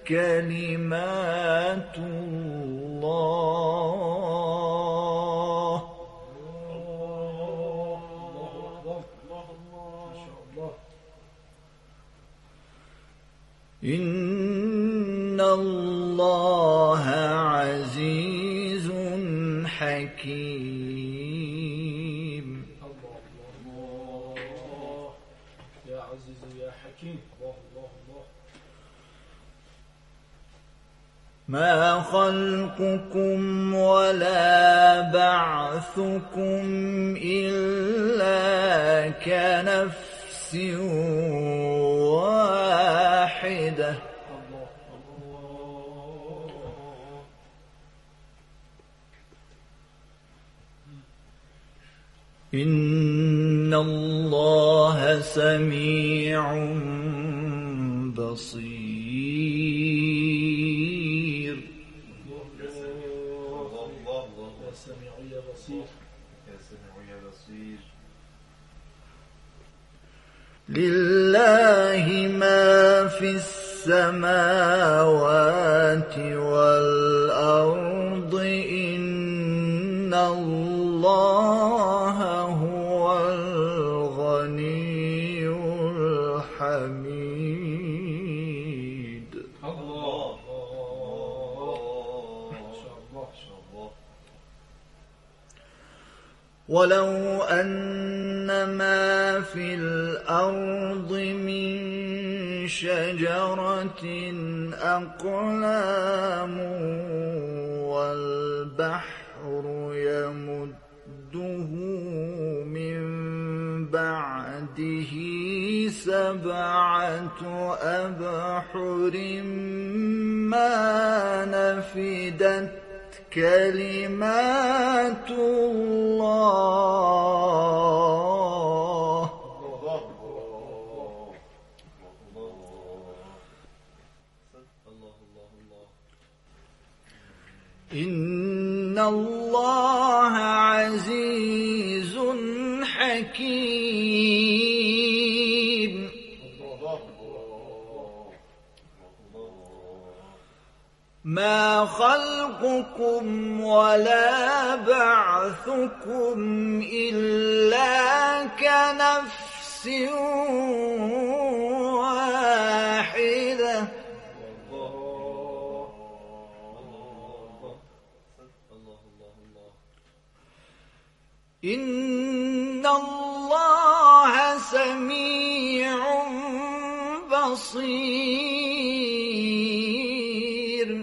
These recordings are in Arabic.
كلمات الله. إن الله عزيز حكيم. يا عزيز يا حكيم. ما خلقكم ولا بعثكم إلا كنفس واحدة. إن الله سميع بصير. لله ما في السماوات والأرض. إن الله هو الغني الحميد. الله. ولو أن ما في الأرض من شجرة أقلام والبحر يمده من بعده 7 أبحر ما نفدت كلمات الله. إن الله عزيز حكيم. ما خلقكم ولا بعثكم إلا كنفس واحدة. إن الله سميع بصير.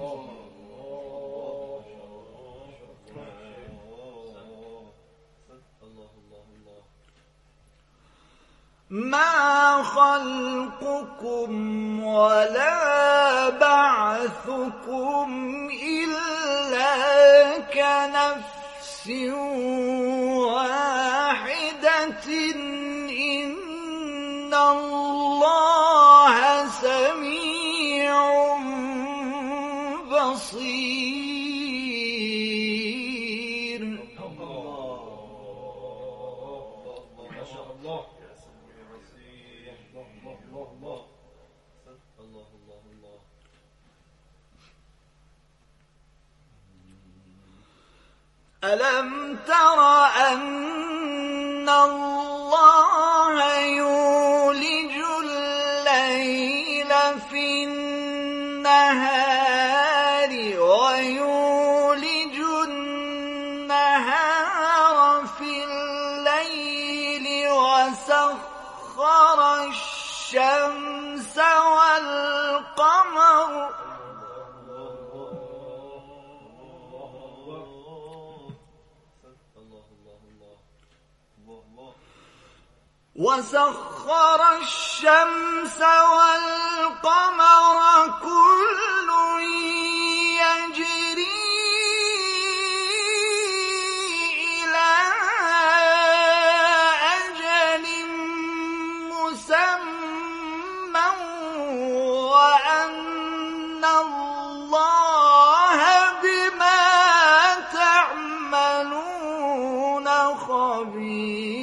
ما خلقكم ولا بعثكم إلا كنفس واحدة. إن الله سميع بصير. ما شاء الله. ألم تر أن الله يولج الليل في النهار ويولج النهار في الليل وسخر الشمس والقمر كل يجري إلى أجل مسمى وأن الله بما تعملون خبير.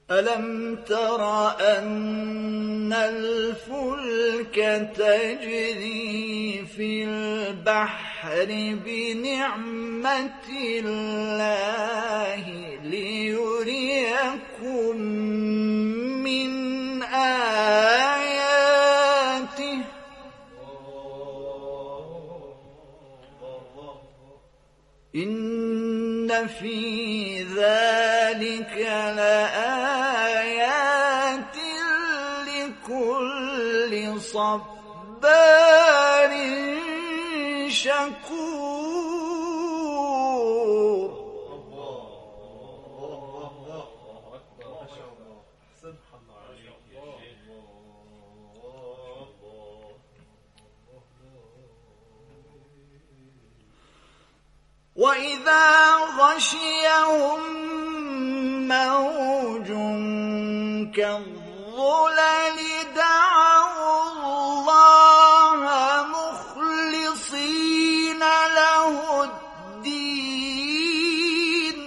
ألم تر أن الفلك تجري في البحر بنعمة الله ليريكم من آياته إن في ذلك لآيات لكل صبار شكور. وإذا غشيهم موج كالظلل دعوا الله مخلصين له الدين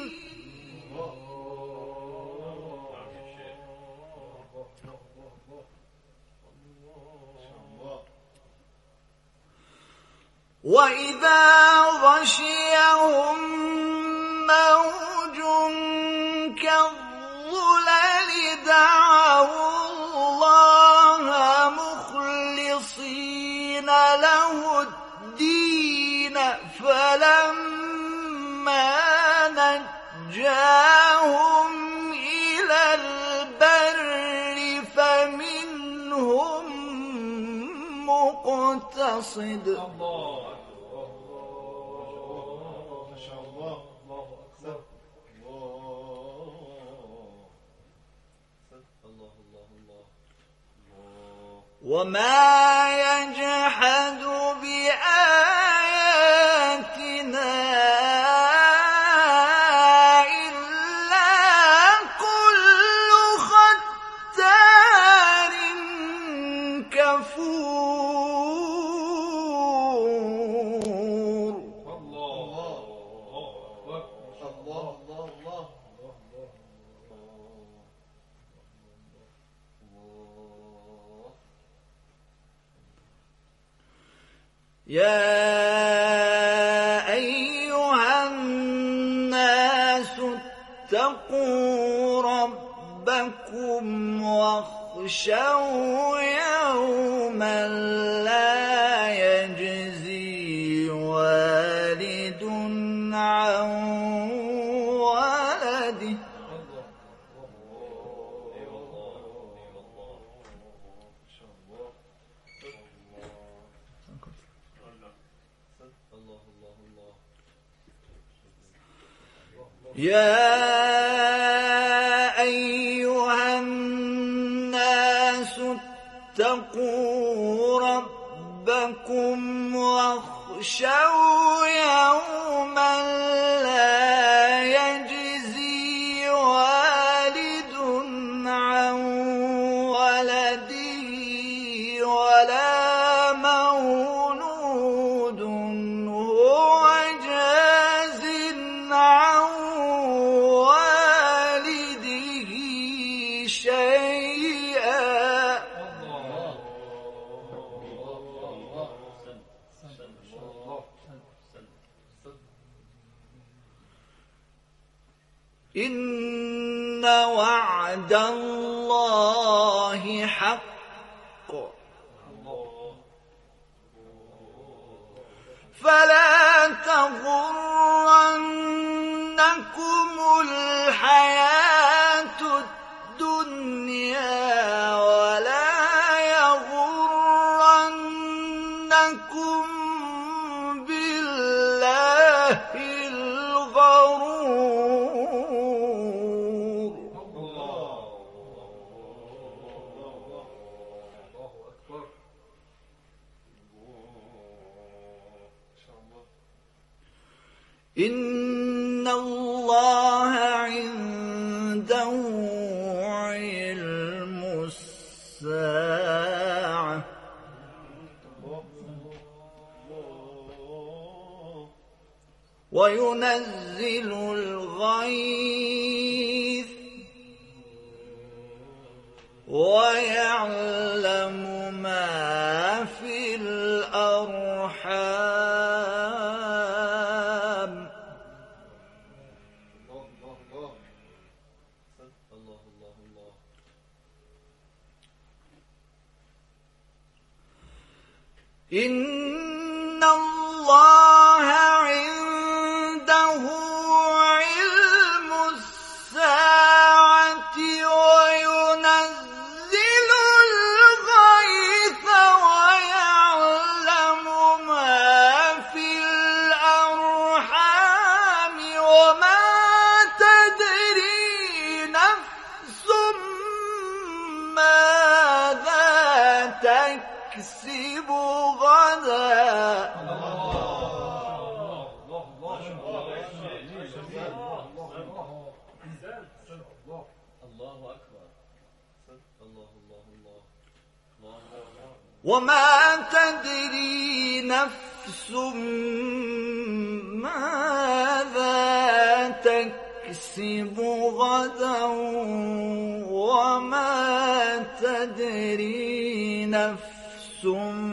وإذا غشيهم موج كالظلل دعوا الله مخلصين له الدين فلما نجاهم إلى البر فمنهم مقتصد. وما يجحد بآياتنا إلا كل ختار كفور. يا أيها الناس اتقوا ربكم واخشوا يوما لا يجزي والد عن ولده يا أيها الناس اتقوا ربكم واخشوا يوما لا يجزي والد عن ولده ولا مولود هو جاز عن والده شيئا إن وعد الله حق فلا تغرنكم الحياة الدنيا ولا يغرنكم بالله الغرور. إن الله عنده علم الساعة وينزل الغيث ويعلم ما في الأرحام إن الله عنده علم الساعة وينزل الغيث ويعلم ما في الأرحام وما تدري نفس ماذا تكسب غدا وما تدري نفس ماذا تكسب غدا وما تدري نفس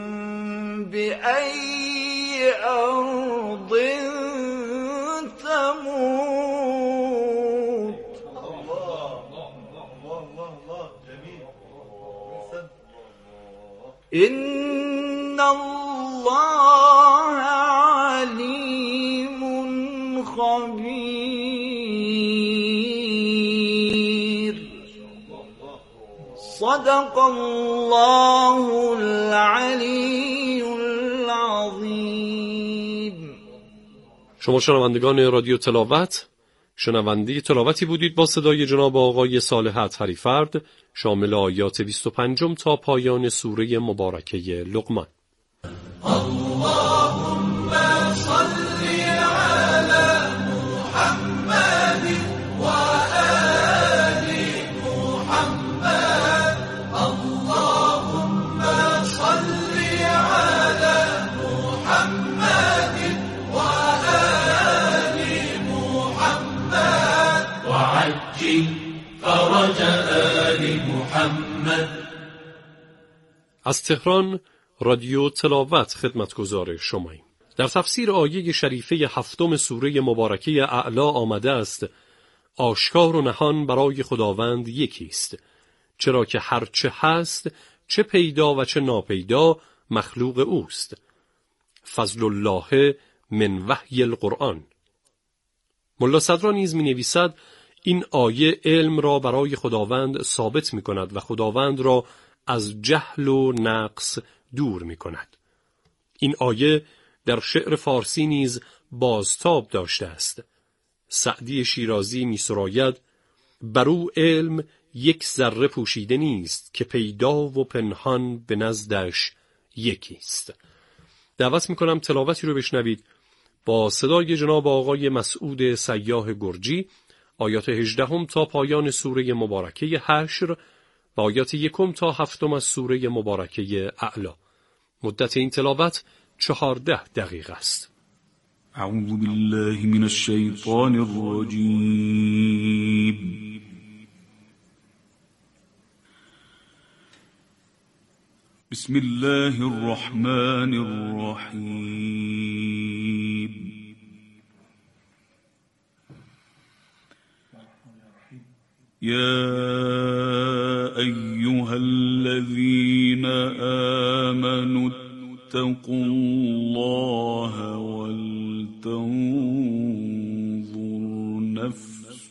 بأي أرض تموت إن الله عليم خبير صدق الله العلی العظیم. شما شنوندگان رادیو تلاوت، شنونده تلاوتی بودید با صدای جناب آقای صالح اطهری فرد، شامل آیات 25 تا پایان سوره مبارکه لقمان. اللهم صل على محمد و آل محمد. اللهم صل على محمد و آل محمد وعجل فرج آل محمد. از تهران رادیو تلاوت خدمتگزار شماییم. در تفسیر آیه شریفه 7 سوره مبارکه اعلی آمده است: آشکار و نهان برای خداوند یکی است، چرا که هر چه هست، چه پیدا و چه ناپیدا، مخلوق اوست. فضل الله من وحی القرآن. ملا صدرا نیز می نویسد این آیه علم را برای خداوند ثابت می کند و خداوند را از جهل و نقص دور می کند. این آیه در شعر فارسی نیز بازتاب داشته است. سعدی شیرازی می سراید: برو علم یک ذره پوشیده نیست، که پیدا و پنهان به نزدش یکی است. دعوت می کنم تلاوتی رو بشنوید با صدای جناب آقای مسعود سیاح گرجی، آیات 18 تا پایان سوره مبارکه حشر و آیات 1 تا 7 از سوره مبارکه اعلی. مدت این تلاوت 14 دقیقه است. اعوذ بالله من الشیطان الرجیم. بسم الله الرحمن الرحیم. يا أيها الذين آمنوا اتقوا الله ولتنظر نفس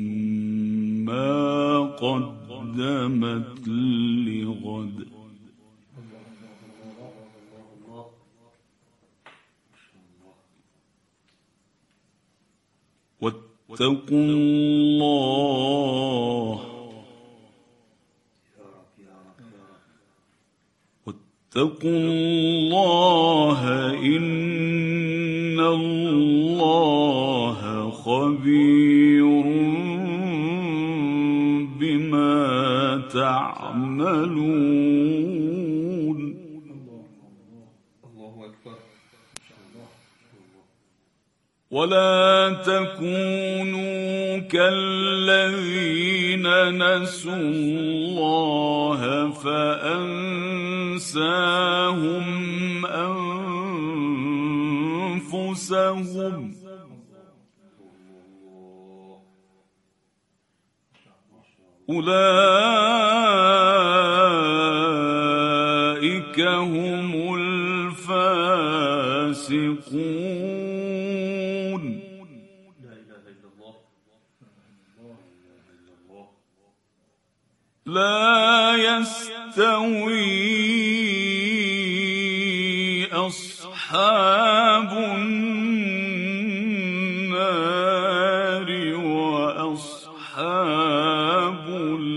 ما قدمت لغد واتقوا الله إن الله خبير بما تعملون. ولا تكونوا كالذين نسوا الله فأنساهم أنفسهم أولئك هم الفاسقون. لا يستوي أصحاب النار وأصحاب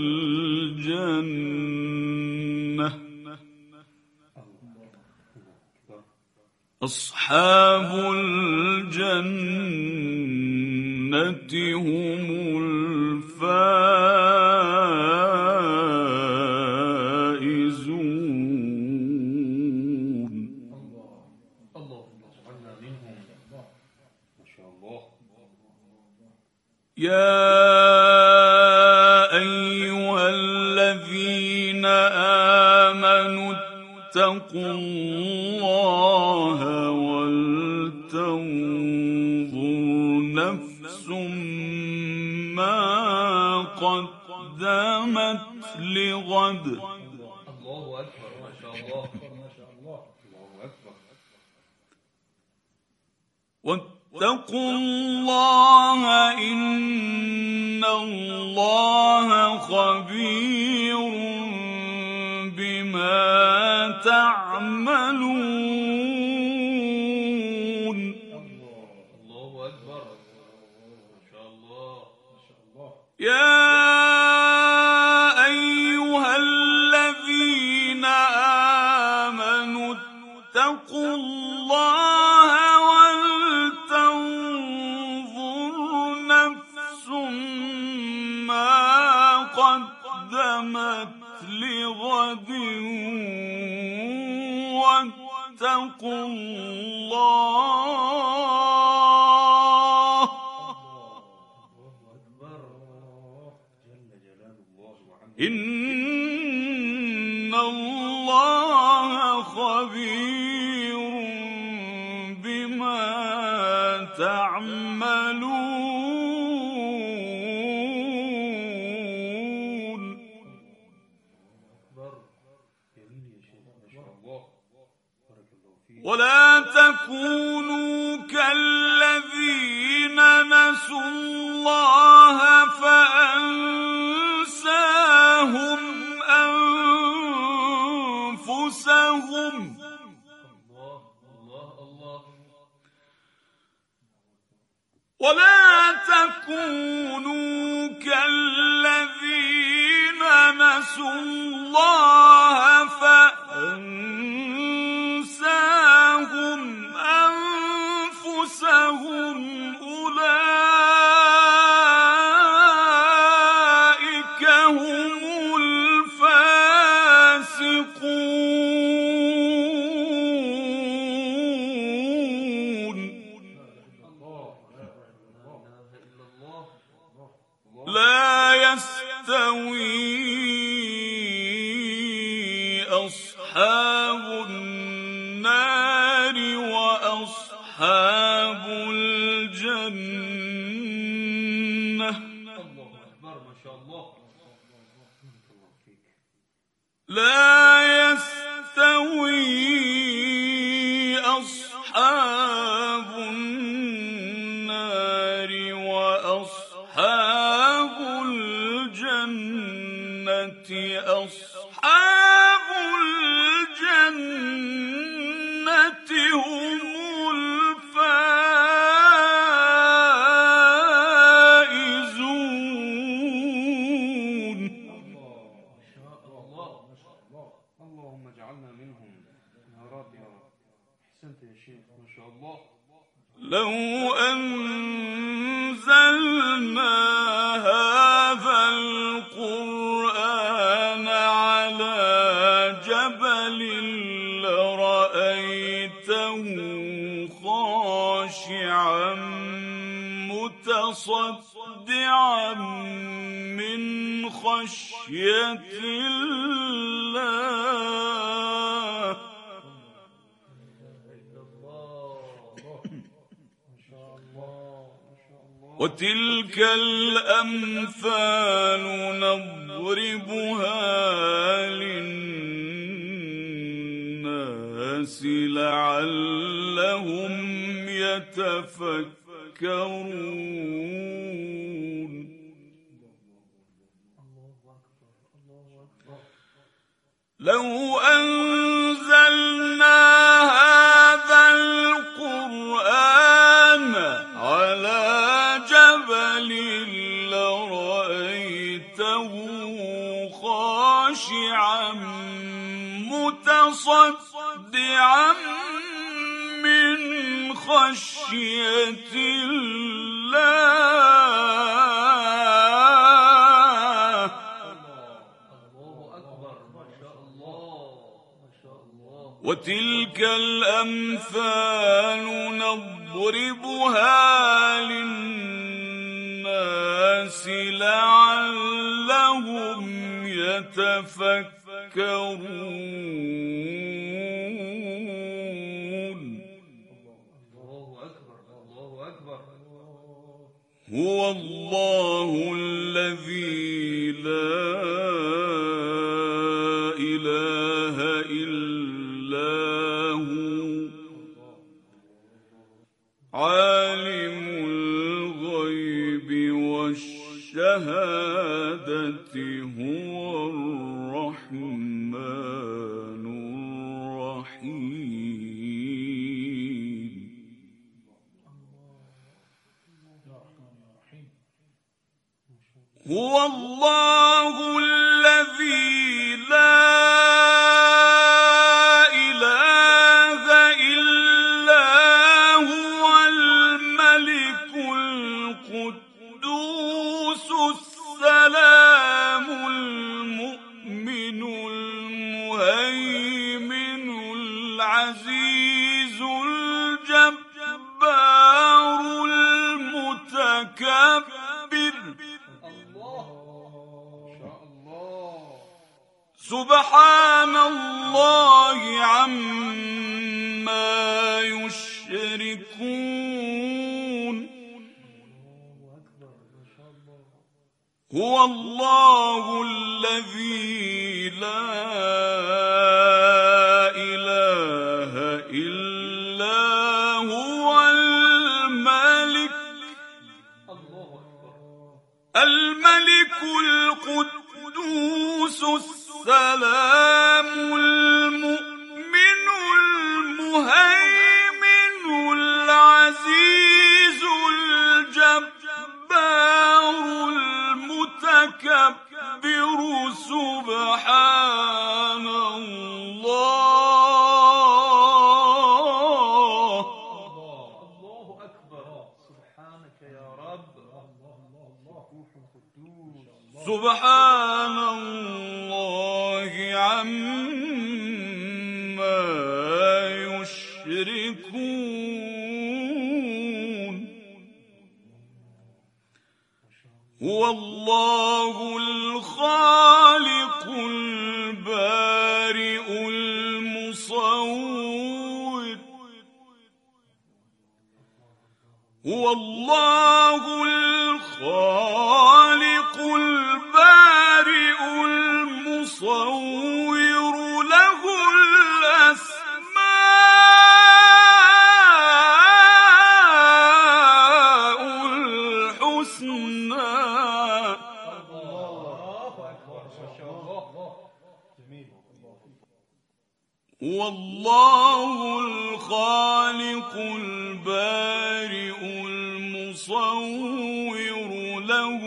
الجنة. أصحاب الجنة هم الفائزون. يا أيها الذين آمنوا اتقوا الله ولتنظر نفس ما قدمت لغد. الله أكبر ما شاء الله ما شاء الله. الله أكبر. واتقوا الله إن الله خبير بما تعملون. الله أكبر ما شاء الله ما شاء الله. يا أيها الذين آمنوا اتقوا الله ولتنظر نفس ما قدمت لغد واتقوا الله إن الله خبير بما تعملون. ولا تكونوا كالذين نسوا الله فأنساهم أنفسهم. ولا تكونوا كالذين نسوا الله فأنساهم أنفسهم أولئك هم الفاسقون. لا يستوي أصحاب النار وأصحاب الجنة. الله أكبر ما شاء الله. لا يستوي أصحاب النار وأصحاب الجنة. أصحاب الجنة هم الفائزون. اللهم اجعلنا منهم يا رب يا رب. أحسنت يا شيخ ما شاء الله. لو أنزلنا هذا القرآن على جبل لرأيته خاشعا متصدعا من خشية الله. وتلك الأمثال نضربها للناس لعلهم يتفكرون. لو أنزلنا هذا القرآن على جبل لرأيته خاشعا متصدعا من خشية الله. وتلك الأمثال نضربها للناس لعلهم يتفكرون. هو الله الذي لا إله إلا هو عالم الغيب والشهادة هو الرحمن الرحيم. هو الله الذي لا إله إلا هو الملك القدوس السلام المؤمن المهيمن العزيز الجبار المتكبر. سبحان الله عما يشركون. هو الله الذي لا إله إلا هو الملك القدوس السلام المؤمن المهيمن العزيز الجبار المتكبر. سبحان الله. الله أكبر. سبحانك يا رب. سبحان الله عما يشركون. هو الله الخالق البارئ المصور. هو الله الخالق البارئ المصور له الأسماء الحسنى. هو الله الخالق البارئ المصور له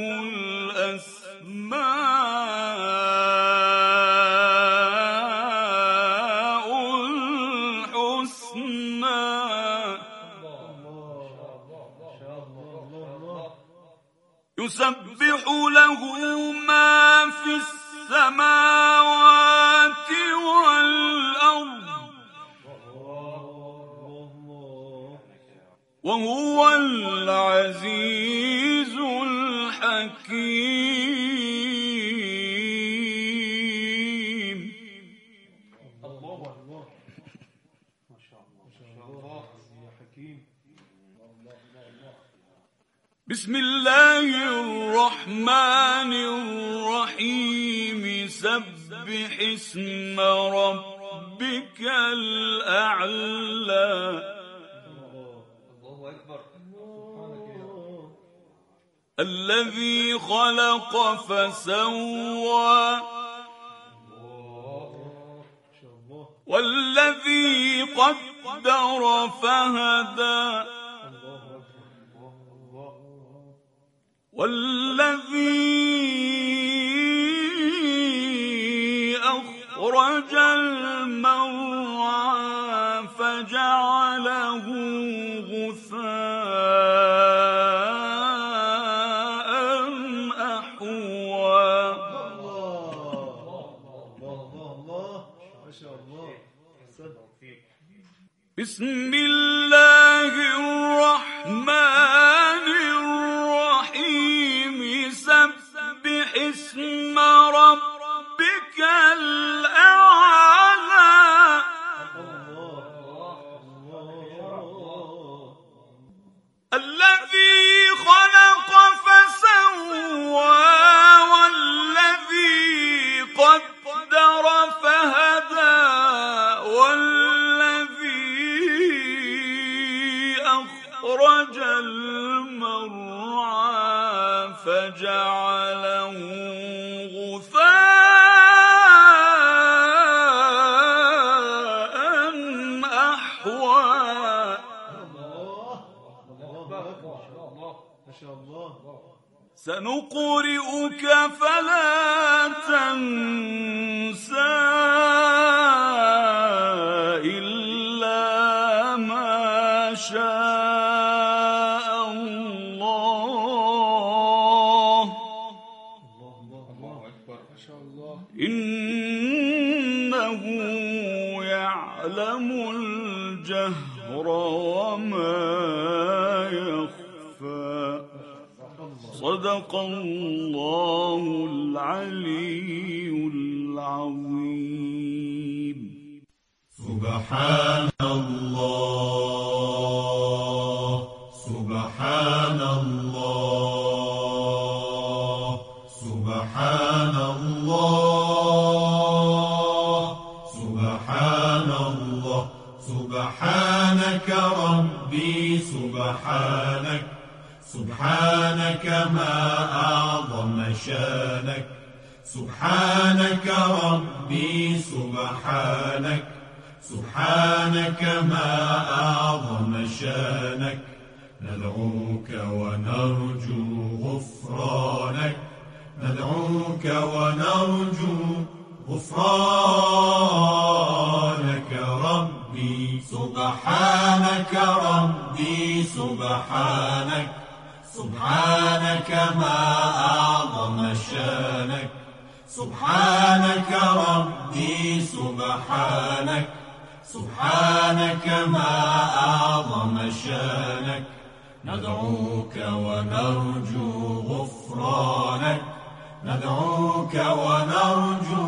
الأسماء الحسنى. يسبح له ما في السماوات والأرض وهو العزيز بسم الله الرحمن الرحيم سبح اسم ربك الأعلى الله أكبر. الذي خلق فسوى والذي قدر فهدى والذي أخرج المرعى فجعله غثاء أحوى بسم الله الرحمن الرحيم سبح اسم ربك الأعلى الذي خلق فسوى والذي قدر فهدى أخرج المرعى فجعله غثاء أحوى سنقرئك فلا تنسى إلا ما شاء الله إنه يعلم الجهر وما يخفى صدق الله العلي العظيم سبحان الله سبحان الله سبحان الله سبحان الله سبحانك ربي سبحانك سبحانك ما أعظم شانك سبحانك ربي سبحانك سبحانك ما أعظم شانك ندعوك ونرجو غفرانك ندعوك ونرجو غفرانك ربي سبحانك ربي سبحانك سبحانك ما أعظم شانك سبحانك ربي سبحانك سبحانك ما أعظم شانك ندعوك ونرجو غفرانك ندعوك ونرجو